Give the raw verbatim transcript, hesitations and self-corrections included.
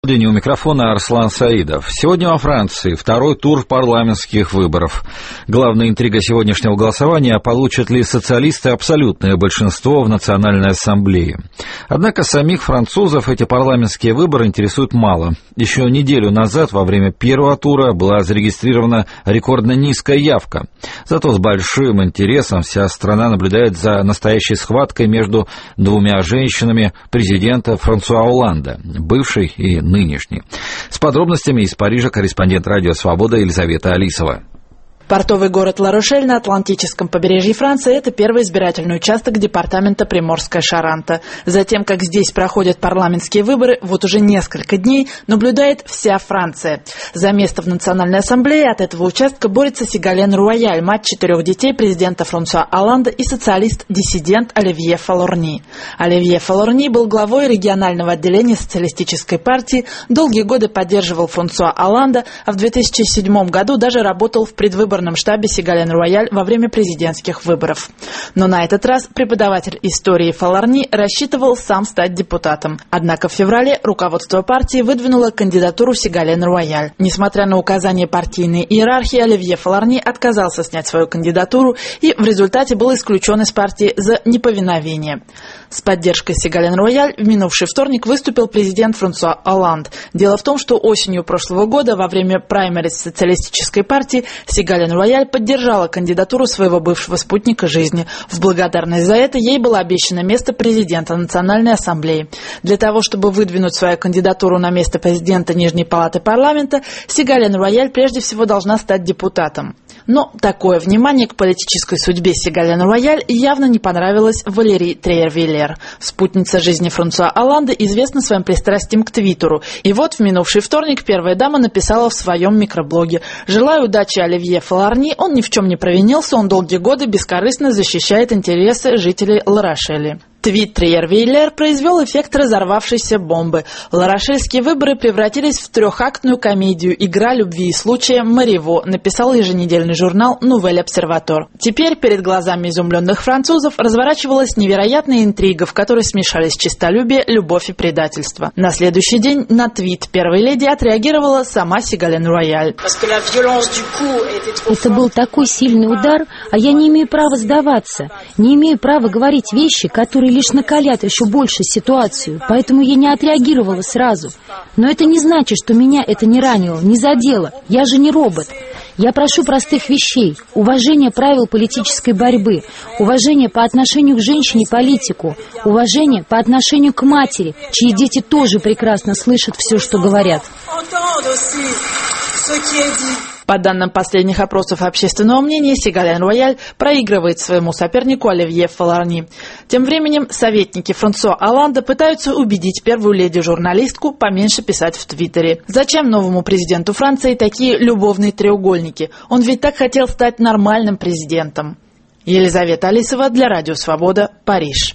День у микрофона Арслан Саидов. Сегодня во Франции второй тур парламентских выборов. Главная интрига сегодняшнего голосования – получат ли социалисты абсолютное большинство в Национальной ассамблее. Однако самих французов эти парламентские выборы интересуют мало. Еще неделю назад во время первого тура была зарегистрирована рекордно низкая явка. Зато с большим интересом вся страна наблюдает за настоящей схваткой между двумя женщинами президента Франсуа Олланда, бывшей и нынешний. С подробностями из Парижа корреспондент «Радио Свобода» Елизавета Алисова. Портовый город Ла-Рошель на Атлантическом побережье Франции – это первый избирательный участок департамента Приморская Шаранта. Затем, как здесь проходят парламентские выборы, вот уже несколько дней наблюдает вся Франция. За место в Национальной ассамблее от этого участка борется Сигален Руаяль, мать четырех детей президента Франсуа Олланда, и социалист-диссидент Оливье Фалорни. Оливье Фалорни был главой регионального отделения социалистической партии, долгие годы поддерживал Франсуа Олланда, а в две тысячи седьмом году даже работал в предвыборном штабе Сигален Руаяль во время президентских выборов. Но на этот раз преподаватель истории Фалорни рассчитывал сам стать депутатом. Однако в феврале руководство партии выдвинуло кандидатуру Сигален Руаяль. Несмотря на указания партийной иерархии, Оливье Фалорни отказался снять свою кандидатуру и в результате был исключен из партии за неповиновение. С поддержкой Сигален Руаяль в минувший вторник выступил президент Франсуа Олланд. Дело в том, что осенью прошлого года во время праймериз социалистической партии Сигален Руаяль поддержала кандидатуру своего бывшего спутника жизни. В благодарность за это ей было обещано место президента Национальной ассамблеи. Для того, чтобы выдвинуть свою кандидатуру на место президента Нижней палаты парламента, Сигален Руаяль прежде всего должна стать депутатом. Но такое внимание к политической судьбе Сигален Руаяль явно не понравилось Валерии Триер-Виллер. Спутница жизни Франсуа Олланда известна своим пристрастием к Твиттеру. И вот в минувший вторник первая дама написала в своем микроблоге: «Желаю удачи Оливье Фалорни, он ни в чем не провинился, он долгие годы бескорыстно защищает интересы жителей Ла-Рошеля». Твит Триер-Виллер произвел эффект разорвавшейся бомбы. Ла-Рошельские выборы превратились в трехактную комедию «Игра любви и случая Мариво», написал еженедельный журнал «Нувель Обсерватор». Теперь перед глазами изумленных французов разворачивалась невероятная интрига, в которой смешались честолюбие, любовь и предательство. На следующий день на твит первой леди отреагировала сама Сигален Руаяль. Это был такой сильный удар, а я не имею права сдаваться, не имею права говорить вещи, которые лишь накалят еще больше ситуацию, поэтому я не отреагировала сразу. Но это не значит, что меня это не ранило, не задело. Я же не робот. Я прошу простых вещей: уважение правил политической борьбы, уважение по отношению к женщине-политику, уважение по отношению к матери, чьи дети тоже прекрасно слышат все, что говорят. По данным последних опросов общественного мнения, Сигален Руаяль проигрывает своему сопернику Оливье Фалорни. Тем временем советники Франсуа Олланда пытаются убедить первую леди-журналистку поменьше писать в Твиттере. Зачем новому президенту Франции такие любовные треугольники? Он ведь так хотел стать нормальным президентом. Елизавета Алисова для Радио Свобода, Париж.